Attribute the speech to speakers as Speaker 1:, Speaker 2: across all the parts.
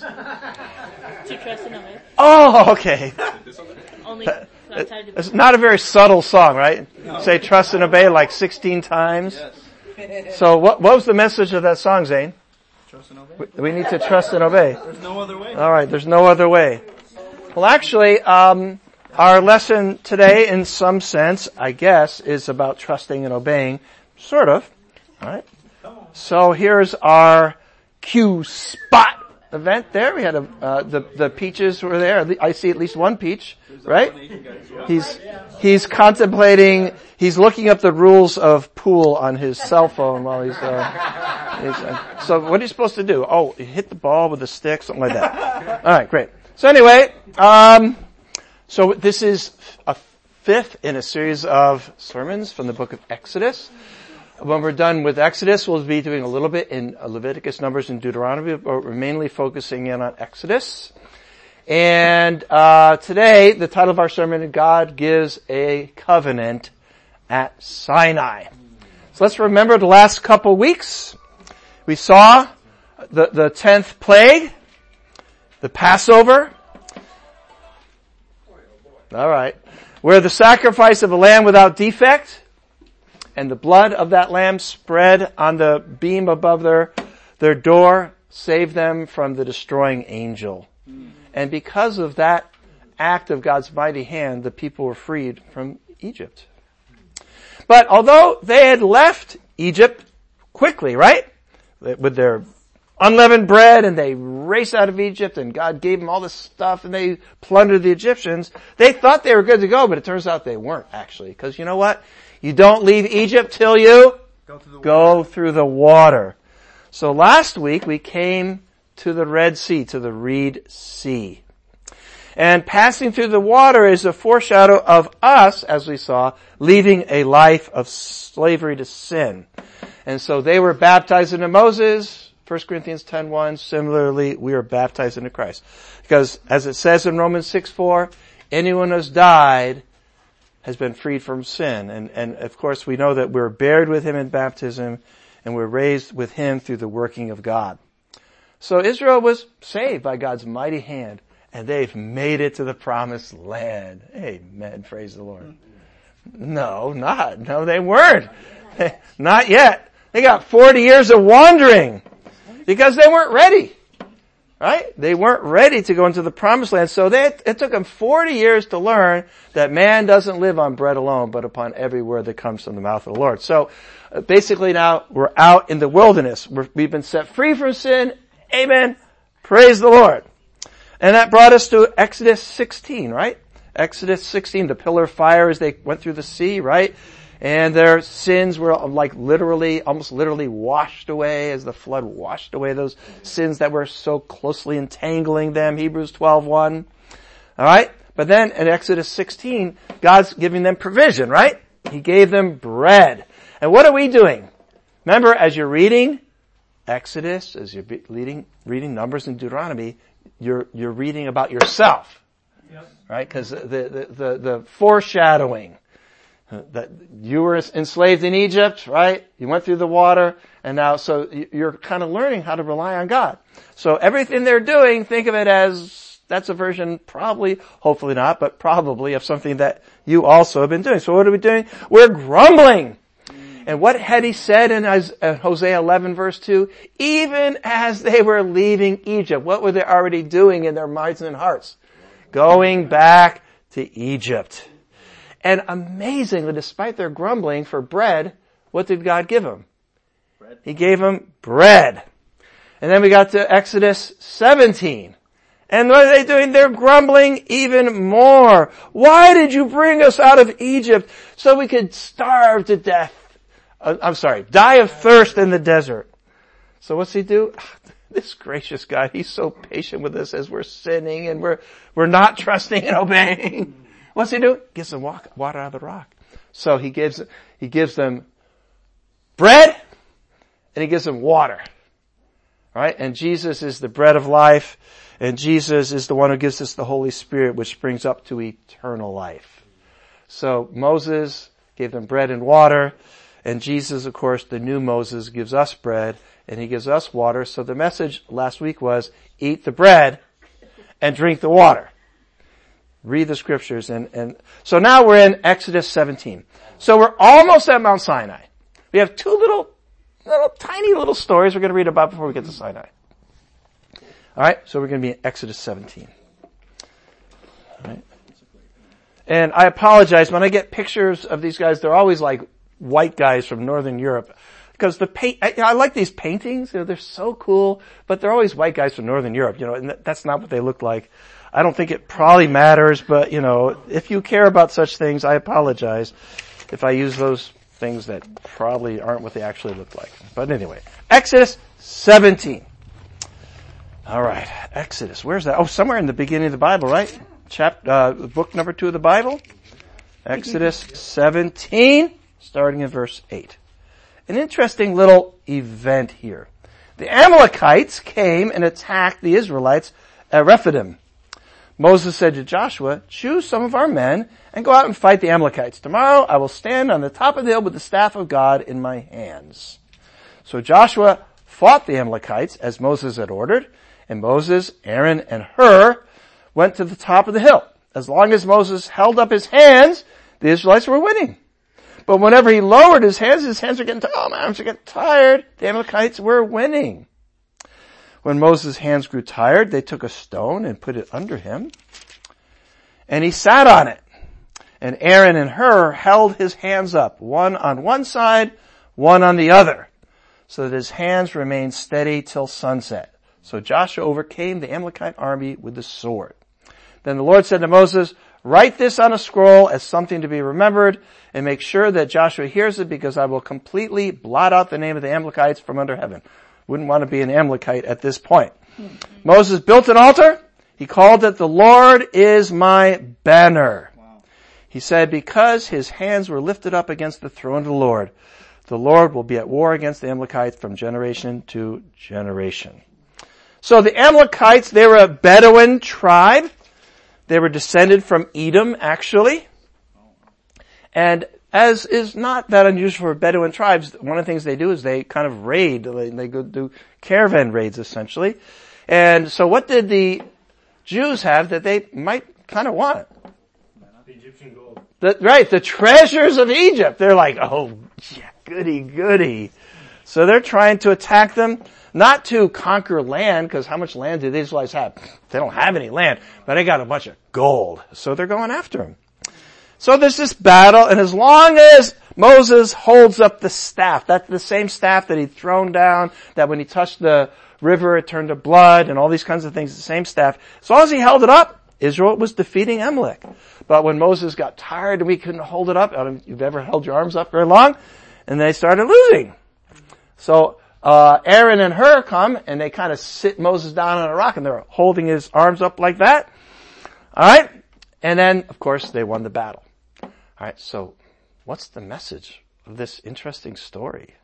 Speaker 1: To trust and obey.
Speaker 2: Oh, okay.
Speaker 1: Only
Speaker 2: It's not a very subtle song, right? No. Say trust and obey like 16 times. Yes. So what was the message of that song, Zane?
Speaker 3: Trust and obey.
Speaker 2: We need to trust and obey.
Speaker 3: There's no other way.
Speaker 2: All right, there's no other way. Well, actually, our lesson today, in some sense, I guess, is about trusting and obeying. Sort of. All right. So here's our Q spot event there. We had the peaches were there. I see at least one peach, right? He's contemplating, he's looking up the rules of pool on his cell phone while so what are you supposed to do? Oh, you hit the ball with a stick, something like that. Alright, great. So anyway, so this is a fifth in a series of sermons from the book of Exodus. When we're done with Exodus, we'll be doing a little bit in Leviticus, Numbers, and Deuteronomy, but we're mainly focusing in on Exodus. And today, the title of our sermon, God Gives a Covenant at Sinai. So let's remember the last couple weeks. We saw the 10th plague, the Passover. All right. Where the sacrifice of a lamb without defect and the blood of that lamb spread on the beam above their door saved them from the destroying angel. And because of that act of God's mighty hand, the people were freed from Egypt. But although they had left Egypt quickly, right? With their unleavened bread, and they raced out of Egypt, and God gave them all this stuff, and they plundered the Egyptians. They thought they were good to go, but it turns out they weren't, actually. Because you know what? You don't leave Egypt till you go through the water. So last week we came to the Red Sea, to the Reed Sea. And passing through the water is a foreshadow of us, as we saw, leaving a life of slavery to sin. And so they were baptized into Moses, 1 Corinthians 10:1. Similarly, we are baptized into Christ. Because as it says in Romans 6:4, anyone who has died has been freed from sin. And of course we know that we're buried with him in baptism and we're raised with him through the working of God. So Israel was saved by God's mighty hand and they've made it to the promised land. Amen. Praise the Lord. No, they weren't. Not yet. They got 40 years of wandering because they weren't ready. Right? They weren't ready to go into the promised land. So it took them 40 years to learn that man doesn't live on bread alone, but upon every word that comes from the mouth of the Lord. So basically now we're out in the wilderness. We've been set free from sin. Amen. Praise the Lord. And that brought us to Exodus 16, right? Exodus 16, the pillar of fire as they went through the sea, right? And their sins were almost literally washed away as the flood washed away those sins that were so closely entangling them. Hebrews 12:1. Alright? But then in Exodus 16, God's giving them provision, right? He gave them bread. And what are we doing? Remember, as you're reading Exodus, as you're reading Numbers and Deuteronomy, you're reading about yourself. Yep. Right? Because the foreshadowing that you were enslaved in Egypt, right? You went through the water, and now, so you're kind of learning how to rely on God. So everything they're doing, think of it as, that's a version probably, hopefully not, but probably of something that you also have been doing. So what are we doing? We're grumbling. And what had he said in Hosea 11 verse 2? Even as they were leaving Egypt, what were they already doing in their minds and hearts? Going back to Egypt. And amazingly, despite their grumbling for bread, what did God give them? Bread. He gave them bread. And then we got to Exodus 17. And what are they doing? They're grumbling even more. Why did you bring us out of Egypt so we could starve to death? Die of thirst in the desert. So what's he do? This gracious God, he's so patient with us as we're sinning and we're not trusting and obeying. What's he do? Gives them water out of the rock. So he gives them bread and he gives them water. Right? And Jesus is the bread of life, and Jesus is the one who gives us the Holy Spirit, which brings up to eternal life. So Moses gave them bread and water, and Jesus, of course, the new Moses, gives us bread and he gives us water. So the message last week was eat the bread and drink the water. Read the scriptures. And so now we're in Exodus 17. So we're almost at Mount Sinai. We have two little tiny little stories we're going to read about before we get to Sinai. All right, so we're going to be in Exodus 17. All right. And I apologize, when I get pictures of these guys, they're always like white guys from Northern Europe. Because I like these paintings, they're so cool, but they're always white guys from Northern Europe, and that's not what they look like. I don't think it probably matters, but if you care about such things, I apologize if I use those things that probably aren't what they actually look like. But anyway, Exodus 17. All right, Exodus. Where's that? Oh, somewhere in the beginning of the Bible, right? Book number 2 of the Bible. Exodus 17, starting in verse 8. An interesting little event here. The Amalekites came and attacked the Israelites at Rephidim. Moses said to Joshua, choose some of our men and go out and fight the Amalekites. Tomorrow I will stand on the top of the hill with the staff of God in my hands. So Joshua fought the Amalekites as Moses had ordered, and Moses, Aaron, and Hur went to the top of the hill. As long as Moses held up his hands, the Israelites were winning. But whenever he lowered his hands were getting tired. Oh, my arms are getting tired. The Amalekites were winning. When Moses' hands grew tired, they took a stone and put it under him, and he sat on it. And Aaron and Hur held his hands up, one on one side, one on the other, so that his hands remained steady till sunset. So Joshua overcame the Amalekite army with the sword. Then the Lord said to Moses, write this on a scroll as something to be remembered, and make sure that Joshua hears it, because I will completely blot out the name of the Amalekites from under heaven. Wouldn't want to be an Amalekite at this point. Moses built an altar. He called it, the Lord is my banner. Wow. He said, because his hands were lifted up against the throne of the Lord will be at war against the Amalekites from generation to generation. So the Amalekites, they were a Bedouin tribe. They were descended from Edom, actually. And as is not that unusual for Bedouin tribes, one of the things they do is they kind of raid. They go do caravan raids, essentially. And so what did the Jews have that they might kind of want?
Speaker 3: The Egyptian gold.
Speaker 2: The treasures of Egypt. They're like, oh, yeah, goody. So they're trying to attack them, not to conquer land, because how much land do the Israelites have? They don't have any land, but they got a bunch of gold. So they're going after them. So there's this battle, and as long as Moses holds up the staff, that's the same staff that he'd thrown down, that when he touched the river it turned to blood, and all these kinds of things, the same staff. As long as he held it up, Israel was defeating Amalek. But when Moses got tired and we couldn't hold it up, I don't know if you've ever held your arms up very long, and they started losing. So Aaron and Hur come, and they kind of sit Moses down on a rock, and they're holding his arms up like that. All right? And then, of course, they won the battle. All right, so what's the message of this interesting story?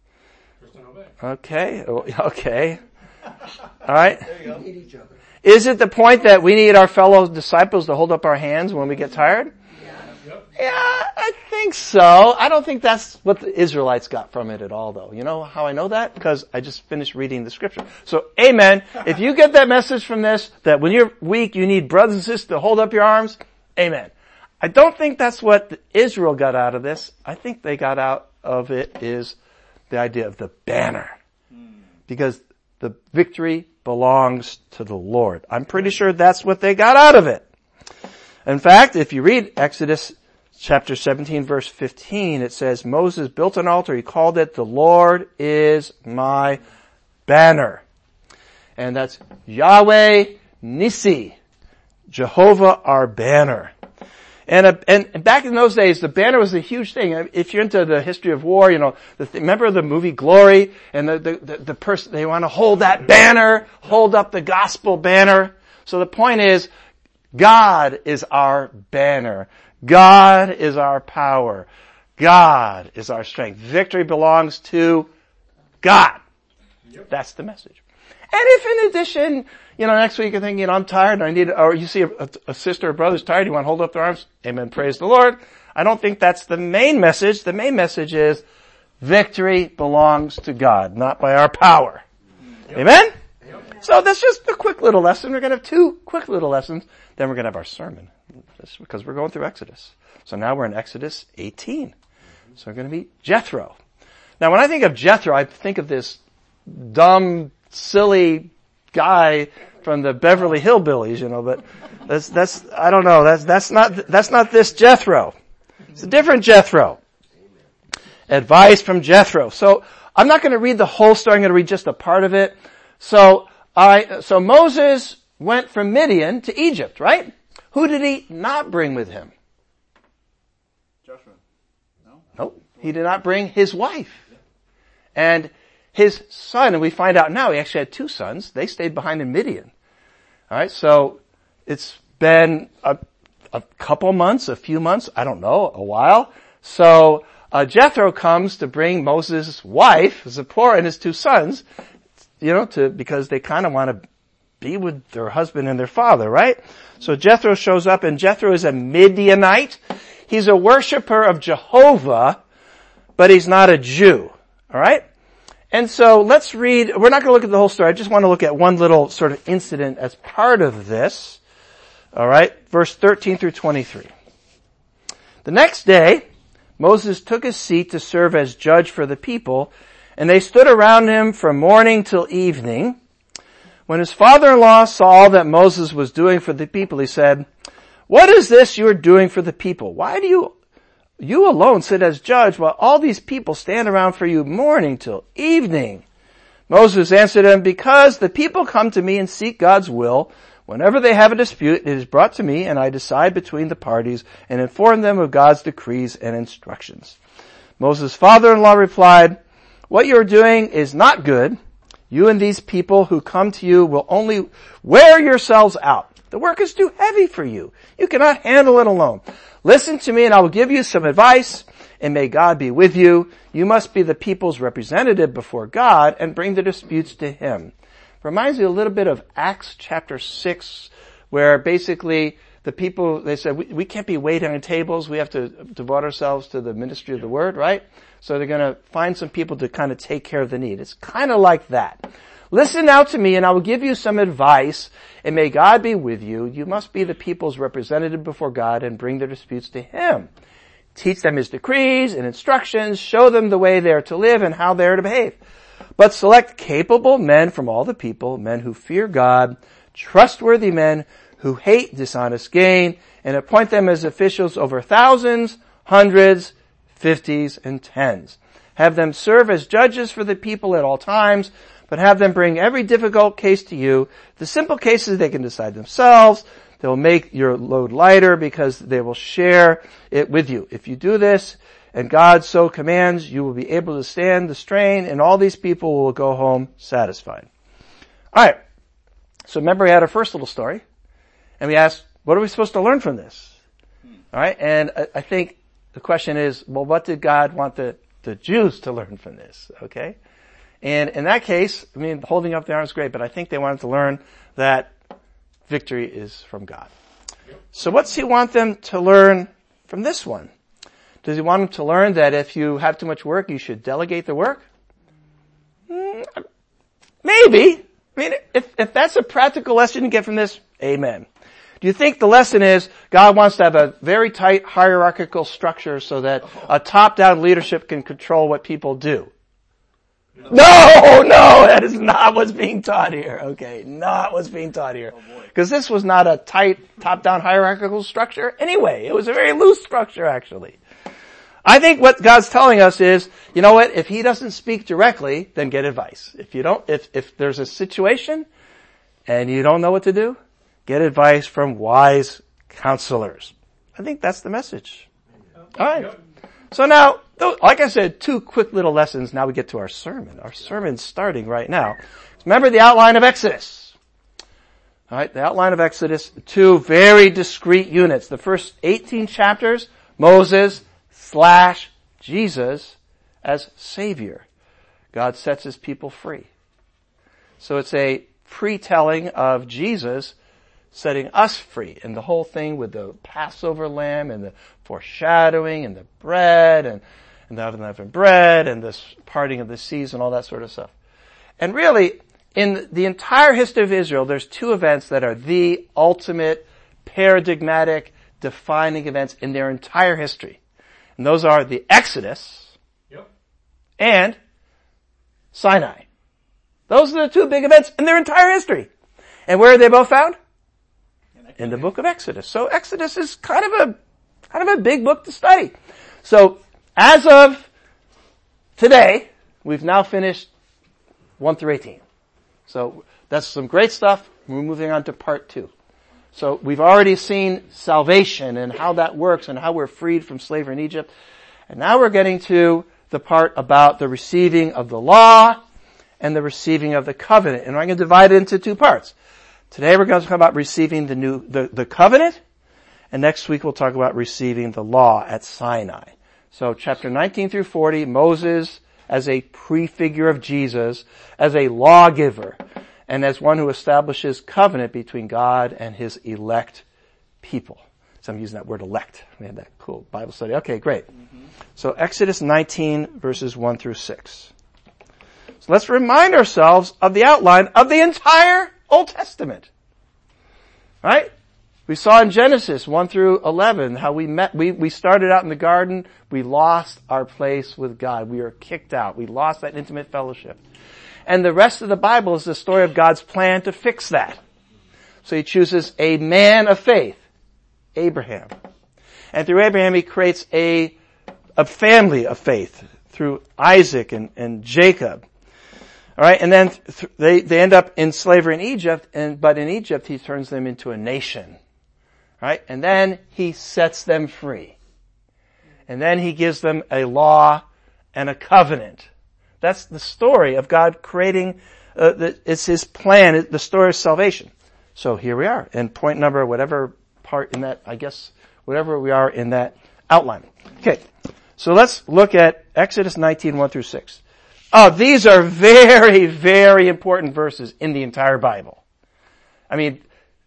Speaker 2: Okay. All right.
Speaker 3: There you go. Eat each other.
Speaker 2: Is it the point that we need our fellow disciples to hold up our hands when we get tired? Yeah, I think so. I don't think that's what the Israelites got from it at all, though. You know how I know that? Because I just finished reading the scripture. So, amen. If you get that message from this, that when you're weak, you need brothers and sisters to hold up your arms, amen. I don't think that's what Israel got out of this. I think they got out of it is the idea of the banner. Because the victory belongs to the Lord. I'm pretty sure that's what they got out of it. In fact, if you read Exodus chapter 17 verse 15, it says, Moses built an altar. He called it, the Lord is my banner. And that's Yahweh Nissi, Jehovah our banner. And back in those days, the banner was a huge thing. If you're into the history of war, remember the movie Glory? And the person, they want to hold that banner, hold up the gospel banner. So the point is, God is our banner. God is our power. God is our strength. Victory belongs to God. Yep. That's the message. And if in addition, next week you're thinking, I'm tired, or you see a sister or brother's tired, you want to hold up their arms, amen, praise the Lord. I don't think that's the main message. The main message is Victory belongs to God, not by our power. Amen? So that's just a quick little lesson. We're going to have 2 quick little lessons. Then we're going to have our sermon. That's because we're going through Exodus. So now we're in Exodus 18. So we're going to meet Jethro. Now when I think of Jethro, I think of this dumb, silly guy from the Beverly Hillbillies, but that's I don't know. That's not this Jethro. It's a different Jethro. Advice from Jethro. So I'm not going to read the whole story. I'm going to read just a part of it. So Moses went from Midian to Egypt, right? Who did he not bring with him?
Speaker 3: Joshua. No?
Speaker 2: Nope. He did not bring his wife. And his son, and we find out now he actually had 2 sons. They stayed behind in Midian. Alright, so it's been a couple months, a few months, I don't know, a while. So Jethro comes to bring Moses' wife, Zipporah, and his 2 sons, because they kind of want to be with their husband and their father, right? So Jethro shows up, and Jethro is a Midianite. He's a worshiper of Jehovah, but he's not a Jew. Alright? And so let's read, we're not going to look at the whole story, I just want to look at one little sort of incident as part of this. Alright? Verse 13 through 23. The next day, Moses took his seat to serve as judge for the people, and they stood around him from morning till evening. When his father-in-law saw all that Moses was doing for the people, he said, "What is this you are doing for the people? Why do you alone sit as judge while all these people stand around for you morning till evening?" Moses answered him, "Because the people come to me and seek God's will. Whenever they have a dispute, it is brought to me, and I decide between the parties and inform them of God's decrees and instructions." Moses' father-in-law replied, "What you are doing is not good. You and these people who come to you will only wear yourselves out. The work is too heavy for you. You cannot handle it alone. Listen to me and I will give you some advice, and may God be with you. You must be the people's representative before God and bring the disputes to Him." Reminds me a little bit of Acts chapter 6, where basically the people, they said, we can't be waiting on tables. We have to devote ourselves to the ministry of the word, right? So they're going to find some people to kind of take care of the need. It's kind of like that. "Listen now to me and I will give you some advice, and may God be with you. You must be the people's representative before God and bring their disputes to Him. Teach them His decrees and instructions, show them the way they are to live and how they are to behave. But select capable men from all the people, men who fear God, trustworthy men who hate dishonest gain, and appoint them as officials over thousands, hundreds, 50s, and 10s. Have them serve as judges for the people at all times, but have them bring every difficult case to you. The simple cases they can decide themselves. They will make your load lighter because they will share it with you. If you do this, and God so commands, you will be able to stand the strain, and all these people will go home satisfied." Alright. So remember we had our first little story, and we asked, what are we supposed to learn from this? Alright, and I think the question is, well, what did God want the Jews to learn from this? Okay? And in that case, holding up the arms is great, but I think they wanted to learn that victory is from God. So what's He want them to learn from this one? Does He want them to learn that if you have too much work, you should delegate the work? Maybe. If that's a practical lesson you get from this, amen. Do you think the lesson is God wants to have a very tight hierarchical structure so that a top-down leadership can control what people do? No, that is not what's being taught here. Okay, not what's being taught here. Because this was not a tight top-down hierarchical structure anyway. It was a very loose structure actually. I think what God's telling us is, you know what, if He doesn't speak directly, then get advice. If there's a situation and you don't know what to do, get advice from wise counselors. I think that's the message. Alright. So now, like I said, 2 quick little lessons. Now we get to our sermon. Our sermon's starting right now. Remember the outline of Exodus. Alright, the outline of Exodus, 2 very discrete units. The first 18 chapters, Moses / Jesus as Savior. God sets His people free. So it's a pre-telling of Jesus setting us free, and the whole thing with the Passover lamb and the foreshadowing and the bread and and the unleavened bread, and this parting of the seas, and all that sort of stuff. And really, in the entire history of Israel, there's two events that are the ultimate, paradigmatic, defining events in their entire history. And those are the Exodus and Sinai. Those are the two big events in their entire history. And where are they both found? In the book of Exodus. So Exodus is kind of a big book to study. So as of today, we've now finished 1 through 18. So that's some great stuff. We're moving on to part 2. So we've already seen salvation and how that works and how we're freed from slavery in Egypt. And now we're getting to the part about the receiving of the law and the receiving of the covenant. And I'm going to divide it into 2 parts. Today we're going to talk about receiving the covenant, and next week we'll talk about receiving the law at Sinai. So chapter 19 through 40, Moses as a prefigure of Jesus, as a lawgiver, and as one who establishes covenant between God and his elect people. So I'm using that word elect. We had that cool Bible study. Okay, great. So Exodus 19 verses 1 through 6. So let's remind ourselves of the outline of the entire Old Testament. Right? We saw in Genesis 1 through 11 how we started out in the garden, we lost our place with God. We were kicked out. We lost that intimate fellowship. And the rest of the Bible is the story of God's plan to fix that. So he chooses a man of faith, Abraham. And through Abraham he creates a family of faith through Isaac and Jacob. All right, and then they end up in slavery in Egypt, but in Egypt he turns them into a nation. Right? And then he sets them free. And then he gives them a law and a covenant. That's the story of God creating, it's his plan, the story of salvation. So here we are, and point number, whatever part in that, I guess, whatever we are in that outline. Okay, so let's look at Exodus 19, 1 through 6. Oh, these are very, very important verses in the entire Bible. I mean,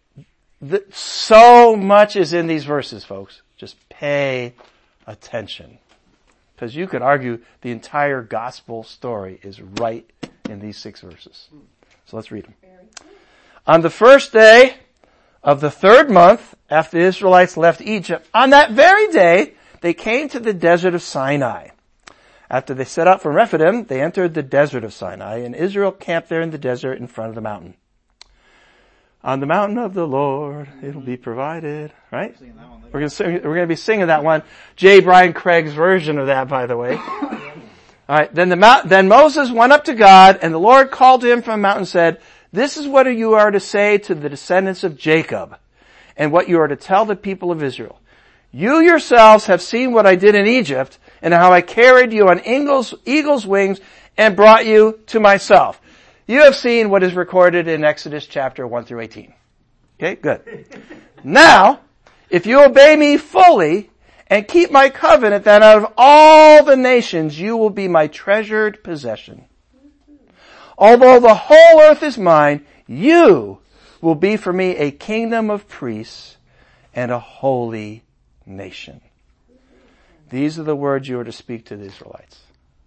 Speaker 2: so much is in these verses, folks. Just pay attention. Because you could argue the entire gospel story is right in these 6 verses. So let's read them. On the first day of the 3rd month after the Israelites left Egypt, on that very day, they came to the desert of Sinai. After they set out from Rephidim, they entered the desert of Sinai, and Israel camped there in the desert in front of the mountain. On the mountain of the Lord, it'll be provided, right? We're going to be singing that one. J. Brian Craig's version of that, by the way. All right. Then Moses went up to God, and the Lord called to him from the mountain and said, "This is what you are to say to the descendants of Jacob, and what you are to tell the people of Israel. You yourselves have seen what I did in Egypt, and how I carried you on eagle's wings and brought you to myself. You have seen what is recorded in Exodus chapter 1 through 18. Okay, good. Now, if you obey me fully and keep my covenant, then out of all the nations you will be my treasured possession. Although the whole earth is mine, you will be for me a kingdom of priests and a holy nation." These are the words you are to speak to the Israelites.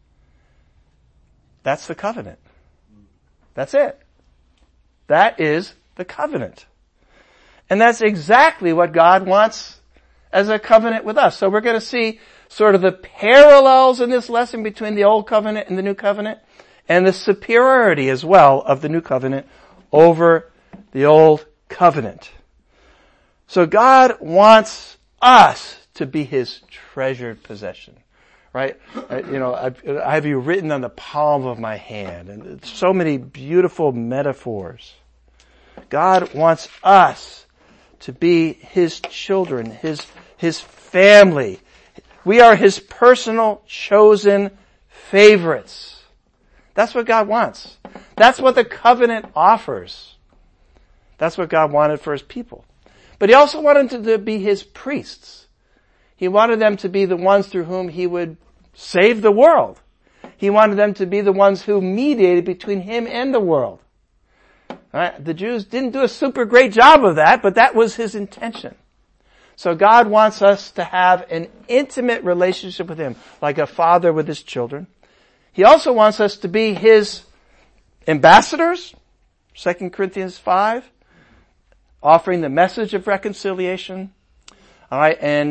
Speaker 2: That's the covenant. That's it. That is the covenant. And that's exactly what God wants as a covenant with us. So we're going to see sort of the parallels in this lesson between the old covenant and the new covenant, and the superiority as well of the new covenant over the old covenant. So God wants us to be his treasured possession. Right? I have you written on the palm of my hand, and so many beautiful metaphors. God wants us to be his children, his family. We are his personal chosen favorites. That's what God wants. That's what the covenant offers. That's what God wanted for his people. But he also wanted them to be his priests. He wanted them to be the ones through whom he would save the world. He wanted them to be the ones who mediated between him and the world. All right? The Jews didn't do a super great job of that, but that was his intention. So God wants us to have an intimate relationship with Him, like a father with his children. He also wants us to be His ambassadors, 2 Corinthians 5, offering the message of reconciliation. All right, and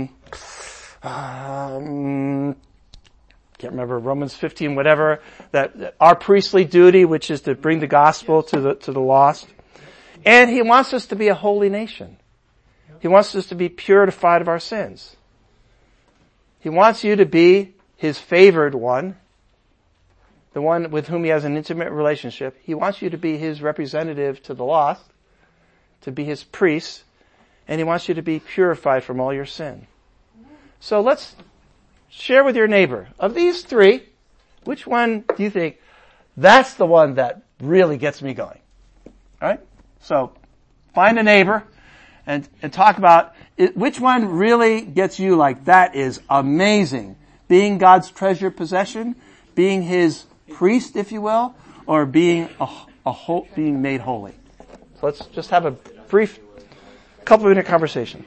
Speaker 2: can't remember, Romans 15, whatever, that our priestly duty, which is to bring the gospel to the lost. And He wants us to be a holy nation. He wants us to be purified of our sins. He wants you to be His favored one, the one with whom He has an intimate relationship. He wants you to be His representative to the lost, to be His priest, and He wants you to be purified from all your sin. So let's share with your neighbor, of these three, which one do you think, that's the one that really gets me going? Alright? So, find a neighbor and talk about which one really gets you like, that is amazing. Being God's treasured possession, being His priest, if you will, or being being made holy. So let's just have a brief couple-minute conversation.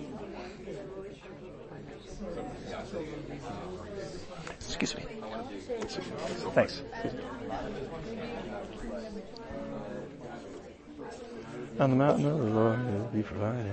Speaker 2: Excuse me. Thanks. On the mountain of the Lord will be provided.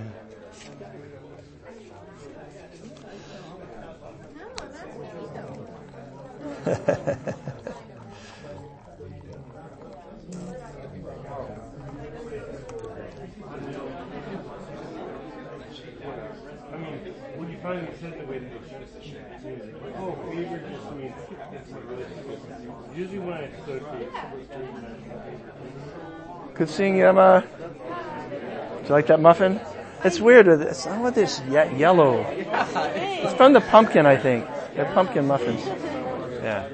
Speaker 4: Would you find it said the way that favor just means usually when I associate.
Speaker 2: Good seeing you, Emma. Do you like that muffin? It's weird. It's not with this yellow. It's from the pumpkin, I think. They're pumpkin muffins. Yeah.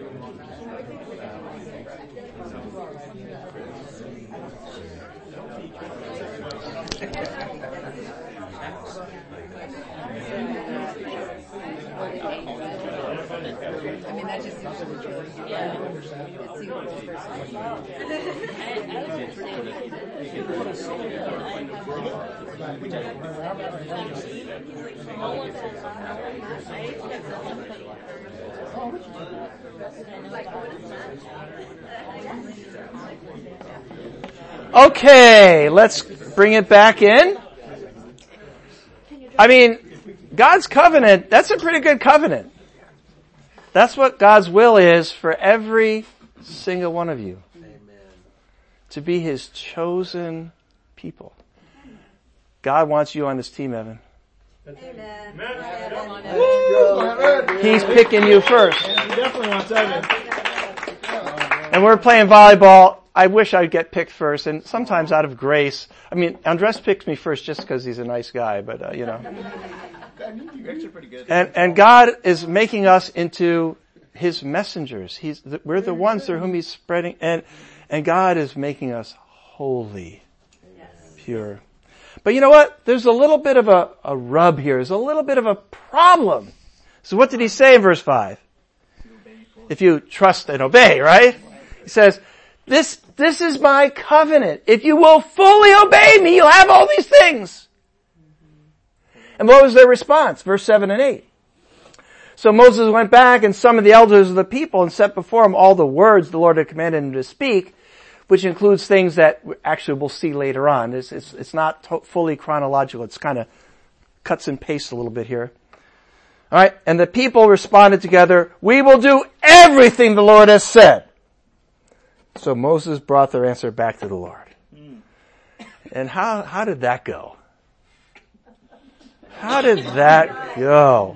Speaker 2: Okay, let's bring it back in. I mean, God's covenant, that's a pretty good covenant. That's what God's will is for every single one of you. To be His chosen people. God wants you on His team, Evan.
Speaker 3: Amen.
Speaker 2: He's picking you first.
Speaker 3: He definitely wants Evan.
Speaker 2: And we're playing volleyball. I wish I'd get picked first, and sometimes out of grace. I mean, Andres picks me first just because he's a nice guy, but you know.
Speaker 3: You're actually pretty good.
Speaker 2: And God is making us into His messengers. We're the ones through whom He's spreading, and God is making us holy, pure. But you know what? There's a little bit of a rub here. There's a little bit of a problem. So what did He say in verse 5? If you trust and obey, right? He says, this is my covenant. If you will fully obey me, you'll have all these things. And what was their response? Verse 7 and 8. So Moses went back and summoned the elders of the people and set before him all the words the Lord had commanded him to speak, which includes things that actually we'll see later on. It's not fully chronological. It's kind of cuts and pastes a little bit here. All right. And the people responded together, "We will do everything the Lord has said." So Moses brought their answer back to the Lord. And how did that go? How did that go?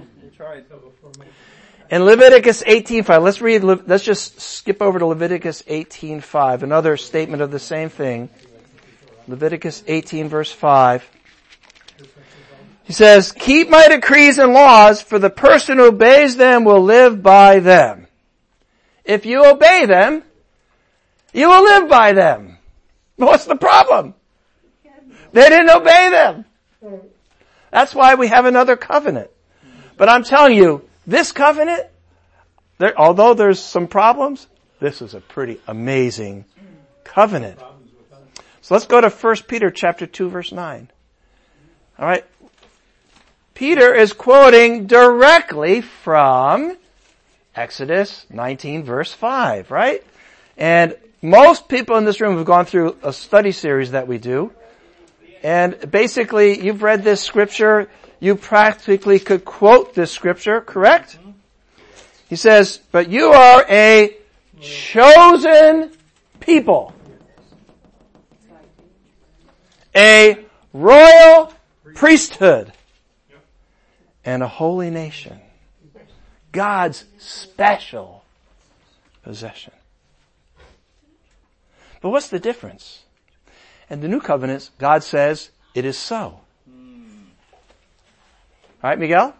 Speaker 2: In Leviticus 18:5, let's just skip over to Leviticus 18:5, another statement of the same thing. Leviticus 18 verse 5. He says, "Keep my decrees and laws, for the person who obeys them will live by them." If you obey them, you will live by them. What's the problem? They didn't obey them. That's why we have another covenant. But I'm telling you, this covenant, although there's some problems, this is a pretty amazing covenant. So let's go to 1 Peter chapter 2 verse 9. All right. Peter is quoting directly from Exodus 19 verse 5, right? And most people in this room have gone through a study series that we do. And basically, you've read this scripture. You practically could quote this scripture, correct? He says, but you are a chosen people. A royal priesthood. And a holy nation. God's special possession. But what's the difference? In the new covenant, God says, it is so. All right, Miguel?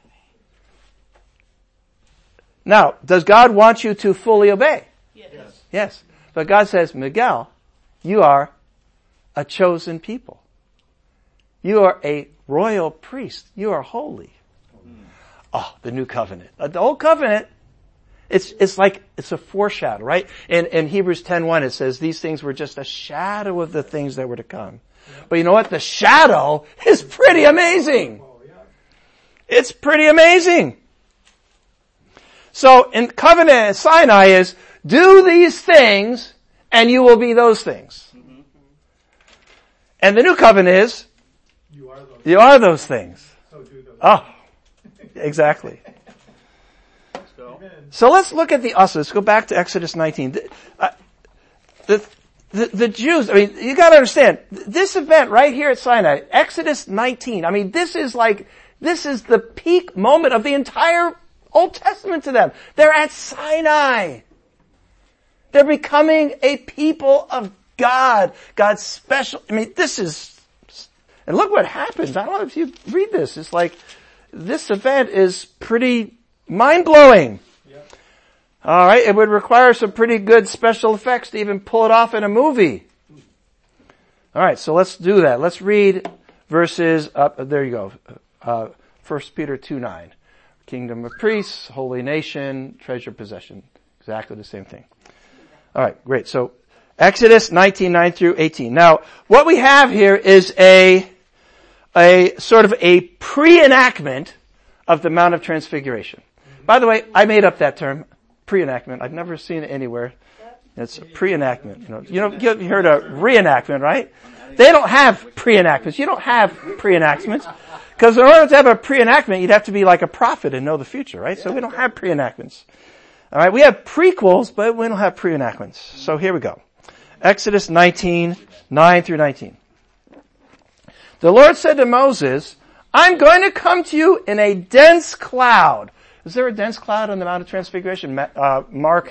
Speaker 2: Now, does God want you to fully obey?
Speaker 1: Yes.
Speaker 2: Yes. But God says, Miguel, you are a chosen people. You are a royal priest. You are holy. Oh, the new covenant. The old covenant, it's like, it's a foreshadow, right? In Hebrews 10:1 it says these things were just a shadow of the things that were to come. But you know what? The shadow is pretty amazing. It's pretty amazing. So in covenant at Sinai is, do these things and you will be those things. And the new covenant is, you are those things.
Speaker 4: So do those.
Speaker 2: Oh, exactly. So let's look at the us. Let's go back to Exodus 19. The Jews, I mean, you gotta understand, this event right here at Sinai, Exodus 19, I mean, this is the peak moment of the entire Old Testament to them. They're at Sinai. They're becoming a people of God. God's special, I mean, and look what happens. I don't know if you read this. It's like, this event is pretty mind-blowing. All right, it would require some pretty good special effects to even pull it off in a movie. All right, so let's do that. Let's read verses up. There you go. 1 Peter 2:9. Kingdom of priests, holy nation, treasured possession. Exactly the same thing. All right, great. So Exodus 19:9 through 18. Now, what we have here is a sort of a pre-enactment of the Mount of Transfiguration. By the way, I made up that term. Pre-enactment. I've never seen it anywhere. It's a pre-enactment. You heard a reenactment, right? They don't have pre-enactments. You don't have pre-enactments. Because in order to have a pre-enactment, you'd have to be like a prophet and know the future, right? So we don't have pre-enactments. Alright, we have prequels, but we don't have pre-enactments. So here we go. Exodus 19:9 through 19. The Lord said to Moses, I'm going to come to you in a dense cloud. Is there a dense cloud on the Mount of Transfiguration? Mark,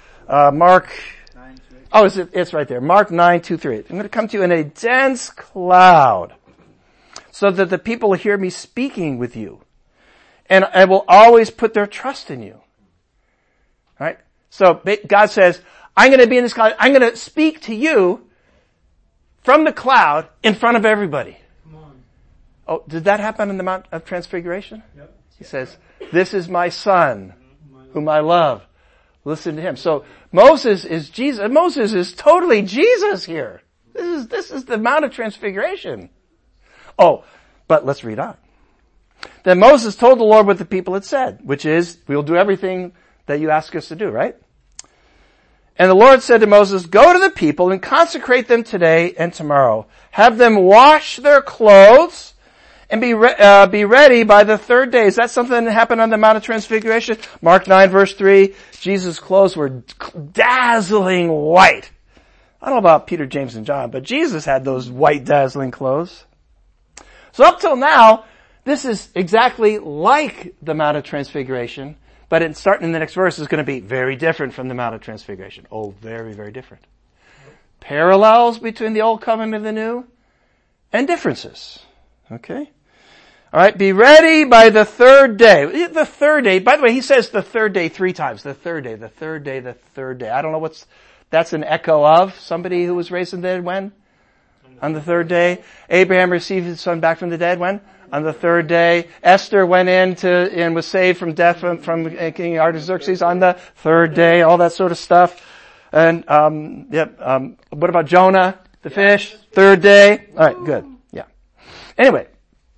Speaker 2: oh, it's right there. Mark 9:2-3. I'm going to come to you in a dense cloud so that the people will hear me speaking with you. And I will always put their trust in you. Right? So God says, I'm going to be in this cloud. I'm going to speak to you from the cloud in front of everybody.
Speaker 4: Come on.
Speaker 2: Oh, did that happen on the Mount of Transfiguration?
Speaker 4: Yep.
Speaker 2: He says, this is my son, whom I love. Listen to him. So Moses is Jesus. Moses is totally Jesus here. This is the Mount of Transfiguration. Oh, but let's read on. Then Moses told the Lord what the people had said, which is, we'll do everything that you ask us to do, right? And the Lord said to Moses, go to the people and consecrate them today and tomorrow. Have them wash their clothes and be ready by the third day. Is that something that happened on the Mount of Transfiguration? Mark 9:3, Jesus' clothes were dazzling white. I don't know about Peter, James, and John, but Jesus had those white dazzling clothes. So up till now, this is exactly like the Mount of Transfiguration, but starting in the next verse is going to be very different from the Mount of Transfiguration. Oh, very, very different. Parallels between the Old Covenant and the New, and differences. Okay? Alright, be ready by the third day. The third day, by the way, he says the third day 3 times. The third day, the third day, the third day. I don't know that's an echo of somebody who was raised from the dead when? On the third day. Abraham received his son back from the dead when? On the third day. Esther went in and was saved from death from King Artaxerxes on the third day, all that sort of stuff. And, what about Jonah, the fish? Third day. Alright, good. Yeah. Anyway.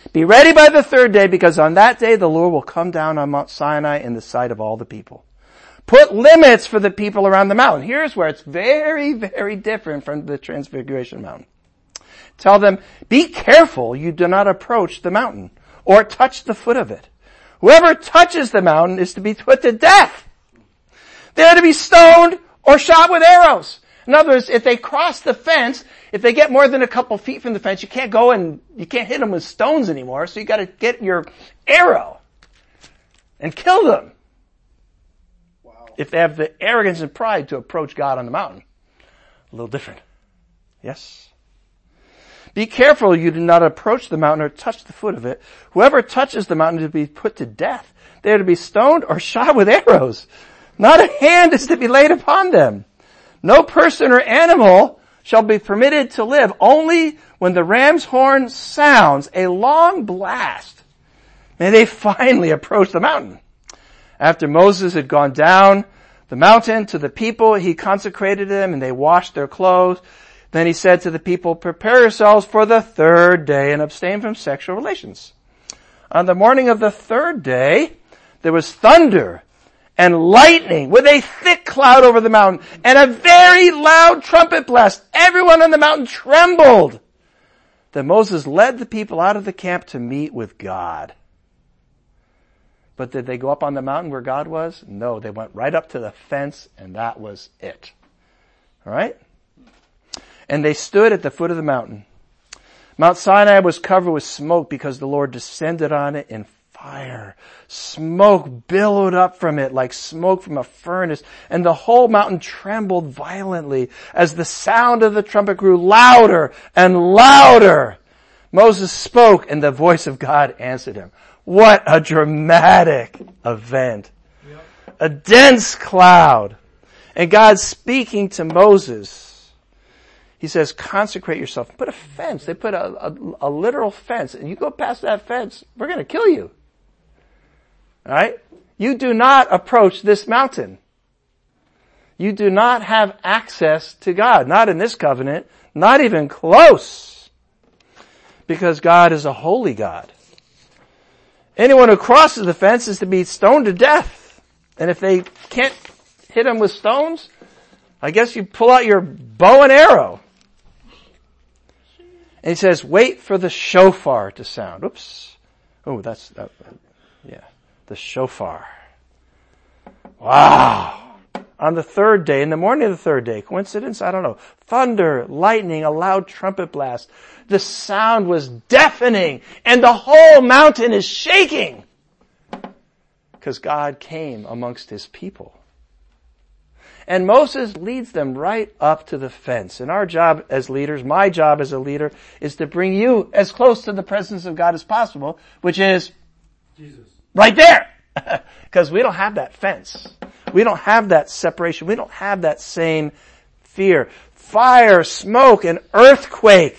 Speaker 2: Be ready by the third day, because on that day the Lord will come down on Mount Sinai in the sight of all the people. Put limits for the people around the mountain. Here's where it's very, very different from the Transfiguration Mountain. Tell them, be careful you do not approach the mountain or touch the foot of it. Whoever touches the mountain is to be put to death. They are to be stoned or shot with arrows. In other words, if they cross the fence, if they get more than a couple feet from the fence, you can't hit them with stones anymore, so you gotta get your arrow and kill them. If they have the arrogance and pride to approach God on the mountain. A little different. Yes? Be careful you do not approach the mountain or touch the foot of it. Whoever touches the mountain is to be put to death. They are to be stoned or shot with arrows. Not a hand is to be laid upon them. No person or animal shall be permitted to live. Only when the ram's horn sounds a long blast may they finally approach the mountain. After Moses had gone down the mountain to the people, he consecrated them and they washed their clothes. Then he said to the people, prepare yourselves for the third day and abstain from sexual relations. On the morning of the third day, there was thunder and lightning with a thick cloud over the mountain and a very loud trumpet blast. Everyone on the mountain trembled. Then Moses led the people out of the camp to meet with God. But did they go up on the mountain where God was? No, they went right up to the fence and that was it. Alright? And they stood at the foot of the mountain. Mount Sinai was covered with smoke because the Lord descended on it in fire. Smoke billowed up from it like smoke from a furnace, and the whole mountain trembled violently as the sound of the trumpet grew louder and louder. Moses spoke and the voice of God answered him. What a dramatic event. Yep. A dense cloud. And God speaking to Moses. He says, consecrate yourself. Put a fence. They put a literal fence. And you go past that fence, we're going to kill you. Alright? You do not approach this mountain. You do not have access to God. Not in this covenant. Not even close. Because God is a holy God. Anyone who crosses the fence is to be stoned to death. And if they can't hit them with stones, I guess you pull out your bow and arrow. And he says, wait for the shofar to sound. Oops. Oh, yeah. The shofar. Wow. On the third day, in the morning of the third day, coincidence? I don't know. Thunder, lightning, a loud trumpet blast. The sound was deafening and the whole mountain is shaking. Because God came amongst his people. And Moses leads them right up to the fence. And our job as leaders, my job as a leader, is to bring you as close to the presence of God as possible, which is Jesus. Right there. Because we don't have that fence. We don't have that separation. We don't have that same fear. Fire, smoke, an earthquake.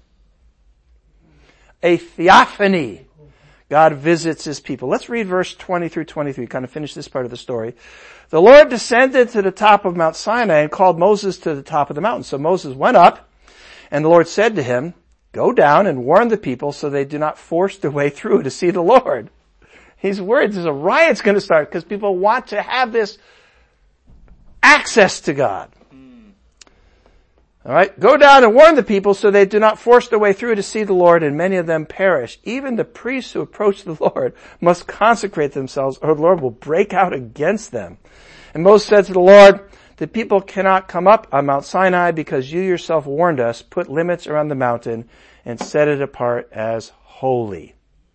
Speaker 2: A theophany. God visits his people. Let's read verse 20 through 23, kind of finish this part of the story. The Lord descended to the top of Mount Sinai and called Moses to the top of the mountain. So Moses went up, and the Lord said to him, go down and warn the people so they do not force their way through to see the Lord. He's worried there's a riot's going to start because people want to have this access to God. All right, go down and warn the people so they do not force their way through to see the Lord, and many of them perish. Even the priests who approach the Lord must consecrate themselves, or the Lord will break out against them. And Moses said to the Lord, the people cannot come up on Mount Sinai because you yourself warned us. Put limits around the mountain and set it apart as holy.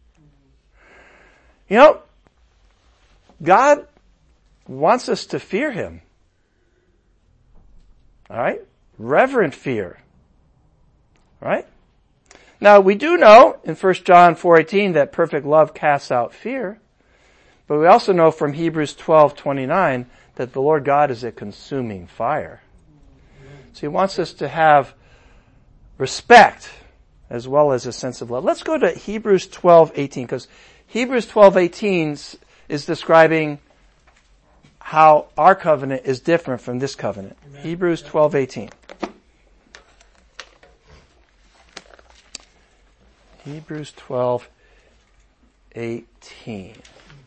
Speaker 2: You know, God wants us to fear him. All right? Reverent fear. Right? Now, we do know in 1 John 4:18 that perfect love casts out fear. But we also know from Hebrews 12:29 that the Lord God is a consuming fire. So he wants us to have respect as well as a sense of love. Let's go to Hebrews 12:18, because Hebrews 12:18 is describing how our covenant is different from this covenant. Amen. Hebrews 12:18. Hebrews 12:18. 18.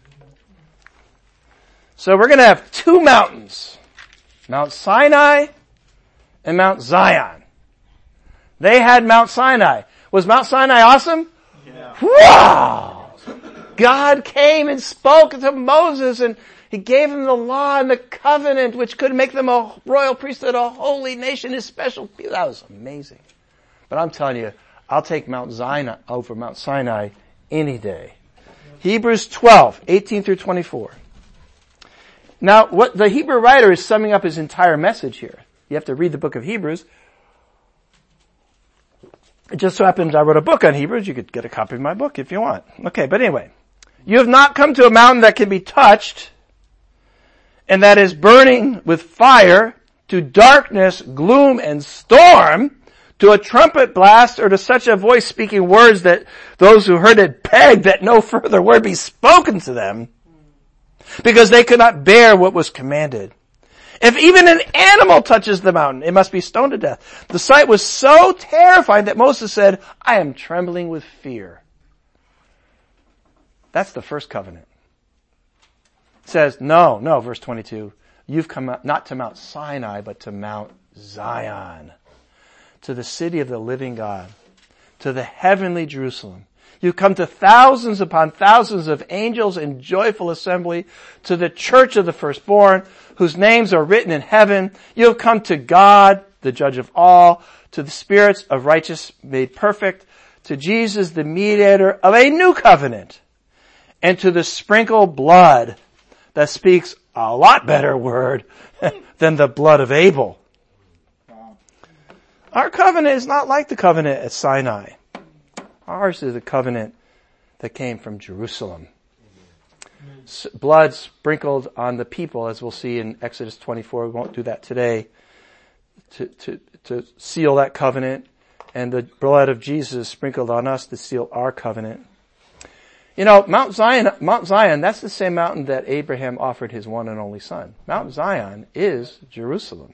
Speaker 2: So we're going to have two mountains, Mount Sinai and Mount Zion. They had Mount Sinai. Was Mount Sinai awesome?
Speaker 3: Yeah.
Speaker 2: Wow! God came and spoke to Moses, and he gave him the law and the covenant, which could make them a royal priesthood, a holy nation, his special people. That was amazing. But I'm telling you, I'll take Mount Zion over Mount Sinai any day. Hebrews 12, 18 through 24. Now, what the Hebrew writer is summing up his entire message here. You have to read the book of Hebrews. It just so happens I wrote a book on Hebrews. You could get a copy of my book if you want. Okay, but anyway. You have not come to a mountain that can be touched, and that is burning with fire, to darkness, gloom, and storm, to a trumpet blast, or to such a voice speaking words that those who heard it begged that no further word be spoken to them, because they could not bear what was commanded. If even an animal touches the mountain, it must be stoned to death. The sight was so terrifying that Moses said, I am trembling with fear. That's the first covenant. It says, no, verse 22, you've come not to Mount Sinai, but to Mount Zion, to the city of the living God, to the heavenly Jerusalem. You've come to thousands upon thousands of angels in joyful assembly, to the church of the firstborn, whose names are written in heaven. You have come to God, the judge of all, to the spirits of righteous made perfect, to Jesus, the mediator of a new covenant, and to the sprinkled blood that speaks a lot better word than the blood of Abel. Our covenant is not like the covenant at Sinai. Ours is a covenant that came from Jerusalem. Blood sprinkled on the people, as we'll see in Exodus 24. We won't do that today. To seal that covenant, and the blood of Jesus sprinkled on us to seal our covenant. You know, Mount Zion, that's the same mountain that Abraham offered his one and only son. Mount Zion is Jerusalem.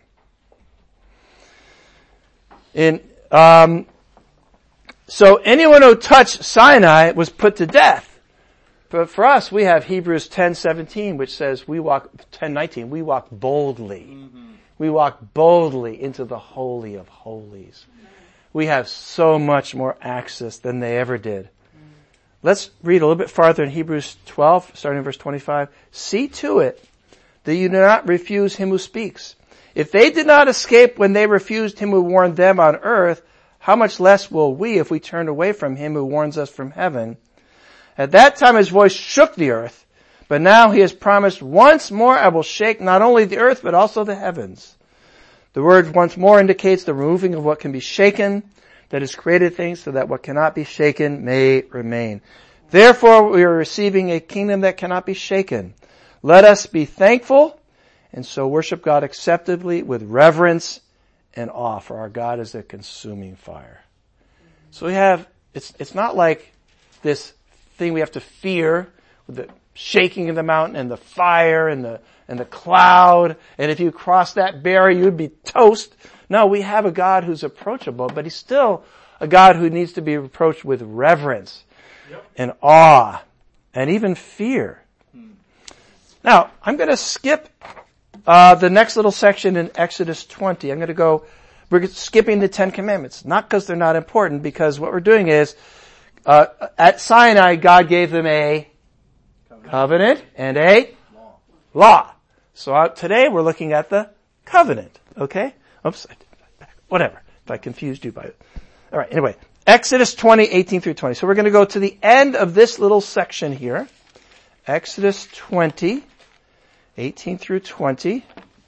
Speaker 2: So anyone who touched Sinai was put to death. But for us, we have Hebrews 10:17, which says 10:19, we walk boldly. Mm-hmm. We walk boldly into the Holy of Holies. We have so much more access than they ever did. Let's read a little bit farther in Hebrews 12, starting in verse 25. See to it that you do not refuse him who speaks. If they did not escape when they refused him who warned them on earth, how much less will we if we turn away from him who warns us from heaven? At that time his voice shook the earth, but now he has promised, once more I will shake not only the earth but also the heavens. The word once more indicates the removing of what can be shaken, that has created things so that what cannot be shaken may remain. Therefore we are receiving a kingdom that cannot be shaken. Let us be thankful and so worship God acceptably with reverence and awe, for our God is a consuming fire. So we have, it's not like this thing we have to fear with the shaking of the mountain and the fire and the cloud, and if you cross that barrier you'd be toast. No, we have a God who's approachable, but he's still a God who needs to be approached with reverence and awe and even fear. Now, I'm going to skip the next little section in Exodus 20. We're skipping the Ten Commandments. Not because they're not important, because what we're doing is, at Sinai, God gave them a covenant and a law. So today we're looking at the covenant. Okay? Oops. Whatever. If I confused you by it. Alright, anyway. Exodus 20, 18 through 20. So we're going to go to the end of this little section here. Exodus 20, 18 through 20.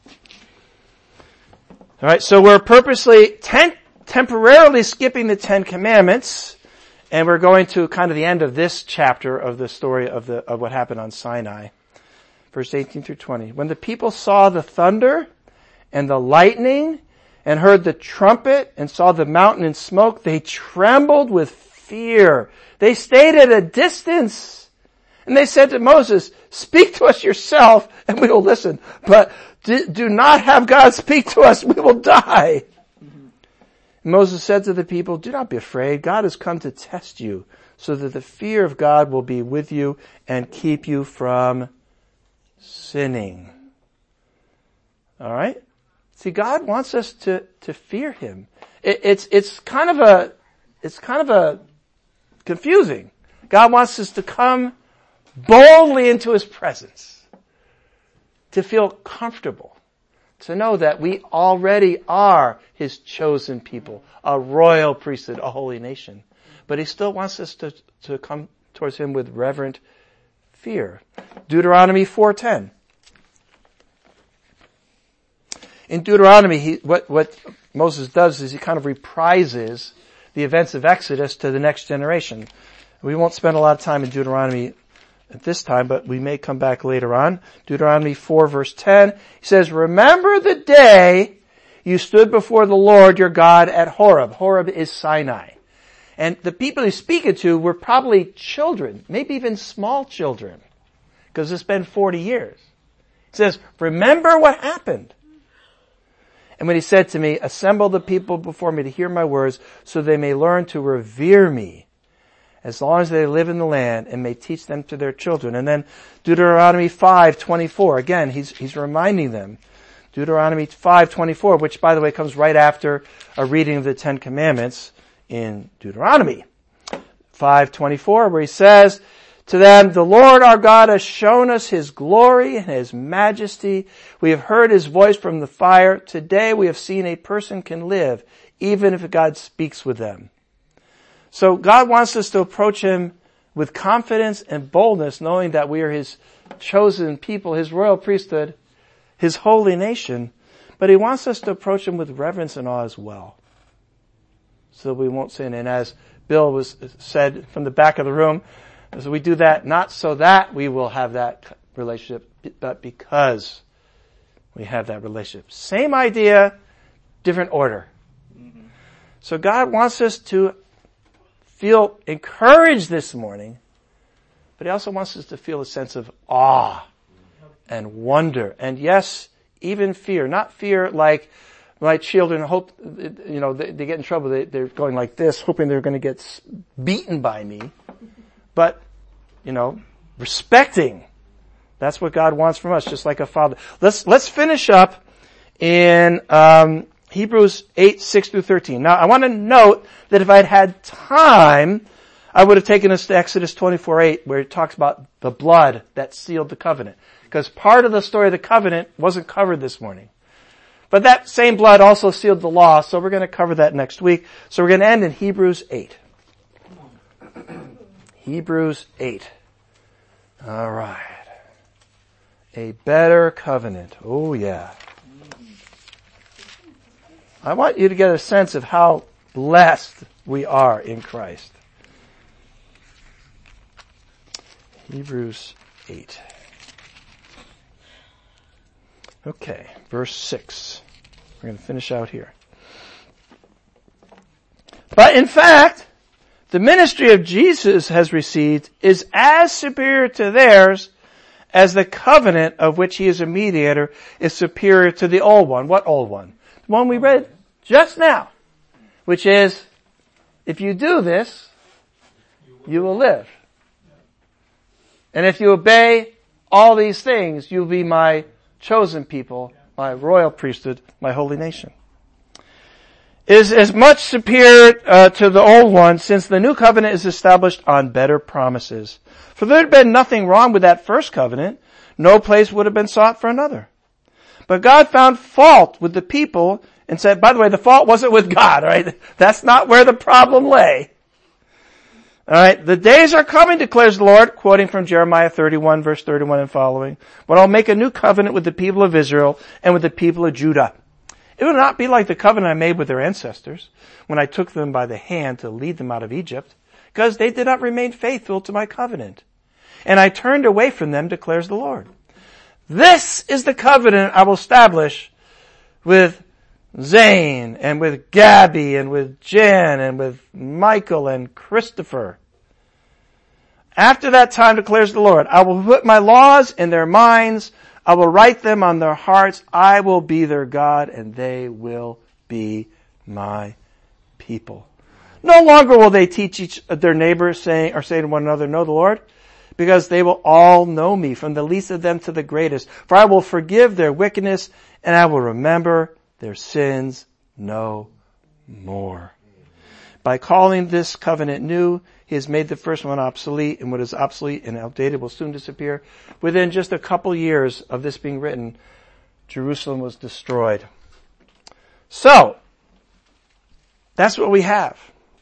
Speaker 2: Alright, so we're purposely temporarily skipping the Ten Commandments, and we're going to kind of the end of this chapter of the story of what happened on Sinai. Verse 18 through 20. When the people saw the thunder and the lightning and heard the trumpet and saw the mountain in smoke, they trembled with fear. They stayed at a distance. And they said to Moses, speak to us yourself and we will listen. But do not have God speak to us, we will die. Moses said to the people, do not be afraid. God has come to test you so that the fear of God will be with you and keep you from sinning. All right? See, God wants us to fear Him. It's kind of a confusing. God wants us to come boldly into His presence, to feel comfortable, to know that we already are His chosen people, a royal priesthood, a holy nation. But He still wants us to come towards Him with reverent fear. Deuteronomy 4:10. In Deuteronomy, what Moses does is he kind of reprises the events of Exodus to the next generation. We won't spend a lot of time in Deuteronomy at this time, but we may come back later on. Deuteronomy 4 verse 10, he says, remember the day you stood before the Lord your God at Horeb. Horeb is Sinai. And the people he's speaking to were probably children, maybe even small children, because it's been 40 years. He says, remember what happened. And when he said to me, assemble the people before me to hear my words, so they may learn to revere me, as long as they live in the land, and may teach them to their children. And then Deuteronomy 5:24, again, he's reminding them. Deuteronomy 5:24, which by the way comes right after a reading of the Ten Commandments in Deuteronomy 5:24, where he says to them, the Lord our God has shown us His glory and His majesty. We have heard His voice from the fire. Today we have seen a person can live, even if God speaks with them. So God wants us to approach Him with confidence and boldness, knowing that we are His chosen people, His royal priesthood, His holy nation. But He wants us to approach Him with reverence and awe as well, so that we won't sin. And as Bill said from the back of the room, as we do that, not so that we will have that relationship, but because we have that relationship. Same idea, different order. Mm-hmm. So God wants us to feel encouraged this morning, but He also wants us to feel a sense of awe and wonder. And yes, even fear. Not fear like my children hope, they get in trouble. They're going like this, hoping they're going to get beaten by me. But, respecting. That's what God wants from us, just like a father. Let's finish up in Hebrews 8:6-13. Now, I want to note that if I'd had time, I would have taken us to Exodus 24:8, where it talks about the blood that sealed the covenant. Because part of the story of the covenant wasn't covered this morning. But that same blood also sealed the law, so we're going to cover that next week. So we're going to end in Hebrews 8. Hebrews 8. All right. A better covenant. Oh yeah. I want you to get a sense of how blessed we are in Christ. Hebrews 8. Okay, verse 6. We're going to finish out here. But in fact, the ministry of Jesus has received is as superior to theirs as the covenant of which He is a mediator is superior to the old one. What old one? The one we read just now, which is, if you do this, you will live. And if you obey all these things, you'll be my chosen people, my royal priesthood, my holy nation. Is as much superior to the old one, since the new covenant is established on better promises. For there had been nothing wrong with that first covenant, no place would have been sought for another. But God found fault with the people and said, by the way, the fault wasn't with God, right? That's not where the problem lay. Alright, the days are coming, declares the Lord, quoting from Jeremiah 31, verse 31 and following, when I'll make a new covenant with the people of Israel and with the people of Judah. It will not be like the covenant I made with their ancestors when I took them by the hand to lead them out of Egypt, because they did not remain faithful to my covenant. And I turned away from them, declares the Lord. This is the covenant I will establish with Zane and with Gabby and with Jen and with Michael and Christopher. After that time, declares the Lord, I will put my laws in their minds. I will write them on their hearts. I will be their God and they will be my people. No longer will they teach their neighbors saying, or say to one another, know the Lord, because they will all know me, from the least of them to the greatest. For I will forgive their wickedness, and I will remember their sins no more. By calling this covenant new, he has made the first one obsolete, and what is obsolete and outdated will soon disappear. Within just a couple years of this being written, Jerusalem was destroyed. So, that's what we have.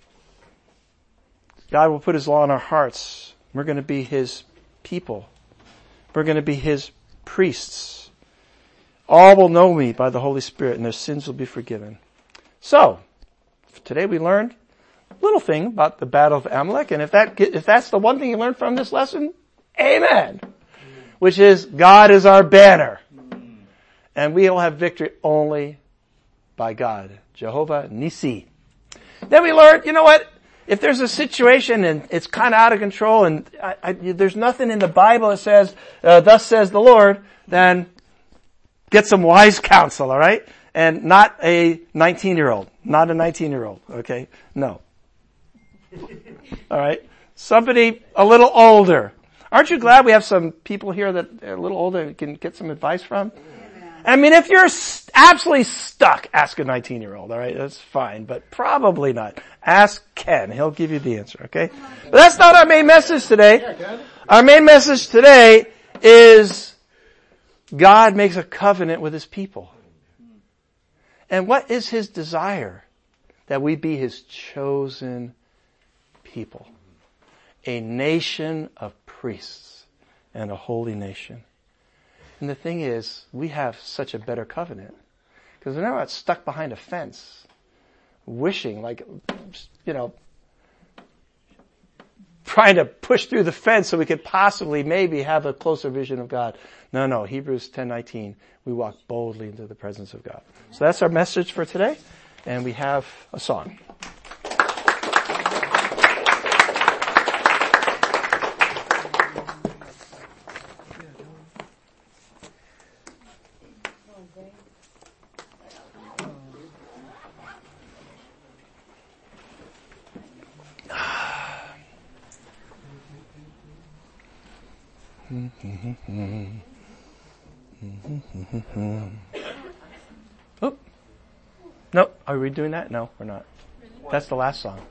Speaker 2: God will put his law in our hearts. We're going to be his people. We're going to be his priests. All will know me by the Holy Spirit, and their sins will be forgiven. So, today we learned a little thing about the battle of Amalek, and if that's the one thing you learned from this lesson, amen. Which is, God is our banner. And we will have victory only by God. Jehovah Nissi. Then we learned, you know what? If there's a situation and it's kind of out of control and there's nothing in the Bible that says, thus says the Lord, then get some wise counsel, alright? And not a 19-year-old. Not a 19-year-old, okay? No. Alright? Somebody a little older. Aren't you glad we have some people here that are a little older and can get some advice from? I mean, if you're absolutely stuck, ask a 19-year-old, alright? That's fine, but probably not. Ask Ken. He'll give you the answer, okay? But that's not our main message today. Our main message today is God makes a covenant with his people. And what is his desire? That we be his chosen people. A nation of priests and a holy nation. And the thing is, we have such a better covenant. Because we're not stuck behind a fence, wishing, like, you know, trying to push through the fence so we could possibly maybe have a closer vision of God. No, Hebrews 10:19, we walk boldly into the presence of God. So that's our message for today, and we have a song. Oh. No, are we doing that? No, we're not. That's the last song.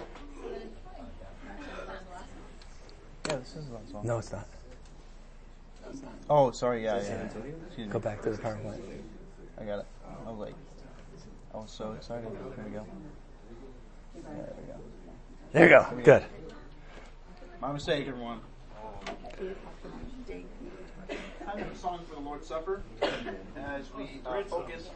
Speaker 3: Yeah, this is the last song.
Speaker 2: No, it's not.
Speaker 3: Oh, sorry, yeah. Excuse me.
Speaker 2: Go back to the PowerPoint.
Speaker 3: I got it. I was so excited. Here we go.
Speaker 2: There you go. Good.
Speaker 3: My mistake, everyone. I have a song for the Lord's Supper as we focus